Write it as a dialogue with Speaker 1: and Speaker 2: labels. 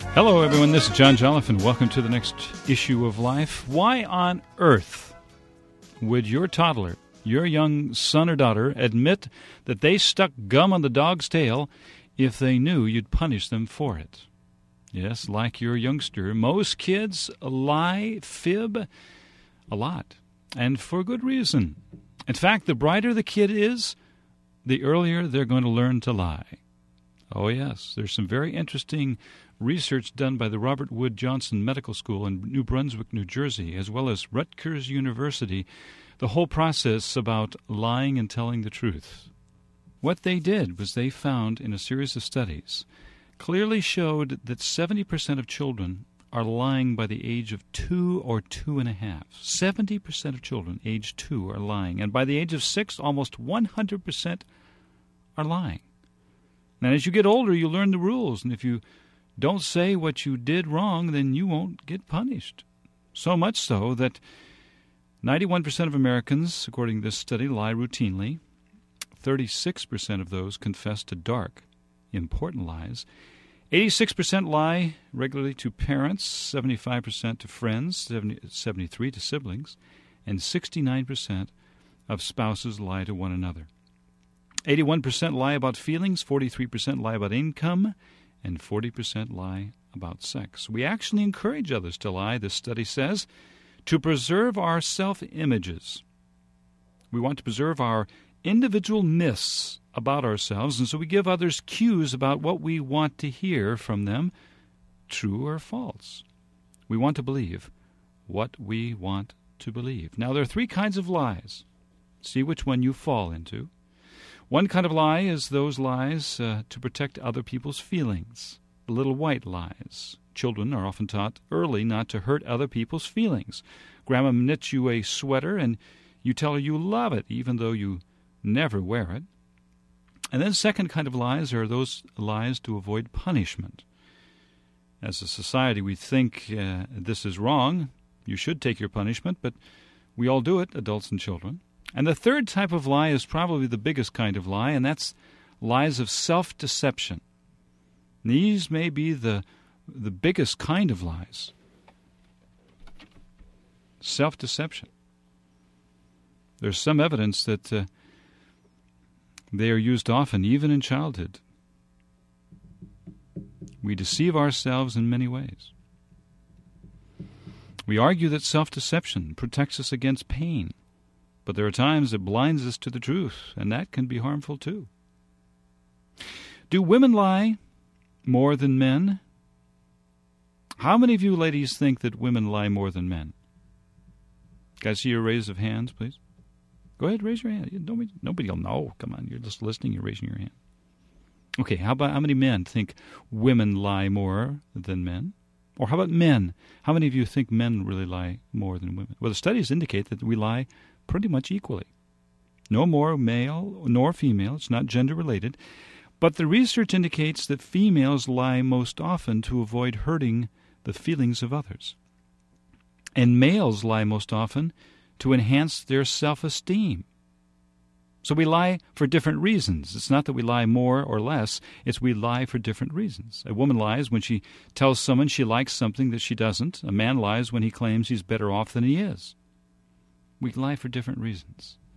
Speaker 1: Hello, everyone. This is John Jolliffe, and welcome to the next issue of Life. Why on earth would your toddler, your young son or daughter, admit that they stuck gum on the dog's tail if they knew you'd punish them for it? Yes, like your youngster, most kids lie, fib, a lot, and for good reason. In fact, the brighter the kid is, the earlier they're going to learn to lie. Oh, yes, there's some very interesting research done by the Robert Wood Johnson Medical School in New Brunswick, New Jersey, as well as Rutgers University, the whole process about lying and telling the truth. What they did was they found in a series of studies clearly showed that 70% of children are lying by the age of 2 or 2.5. 70% of children age 2 are lying. And by the age of 6, almost 100% are lying. Now, as you get older, you learn the rules. And if you don't say what you did wrong, then you won't get punished. So much so that 91% of Americans, according to this study, lie routinely. 36% of those confess to dark, important lies. 86% lie regularly to parents, 75% to friends, 73% to siblings, and 69% of spouses lie to one another. 81% lie about feelings, 43% lie about income, and 40% lie about sex. We actually encourage others to lie, this study says, to preserve our self-images. We want to preserve our individual myths about ourselves, and so we give others cues about what we want to hear from them, true or false. We want to believe what we want to believe. Now, there are 3 kinds of lies. See which one you fall into. One kind of lie is those lies to protect other people's feelings, the little white lies. Children are often taught early not to hurt other people's feelings. Grandma knits you a sweater, and you tell her you love it, even though you never wear it. And then second kind of lies are those lies to avoid punishment. As a society, we think this is wrong. You should take your punishment, but we all do it, adults and children. And the third type of lie is probably the biggest kind of lie, and that's lies of self-deception. These may be the biggest kind of lies. Self-deception. There's some evidence that they are used often, even in childhood. We deceive ourselves in many ways. We argue that self-deception protects us against pain, but there are times it blinds us to the truth, and that can be harmful too. Do women lie more than men? How many of you ladies think that women lie more than men? Can I see your raise of hands, please? Go ahead, raise your hand. Nobody will know. Come on, you're just listening, you're raising your hand. Okay, how many men think women lie more than men? Or how about men? How many of you think men really lie more than women? Well, the studies indicate that we lie pretty much equally. No more male nor female. It's not gender-related. But the research indicates that females lie most often to avoid hurting the feelings of others. And males lie most often to enhance their self-esteem. So we lie for different reasons. It's not that we lie more or less. It's we lie for different reasons. A woman lies when she tells someone she likes something that she doesn't. A man lies when he claims he's better off than he is. We lie for different reasons.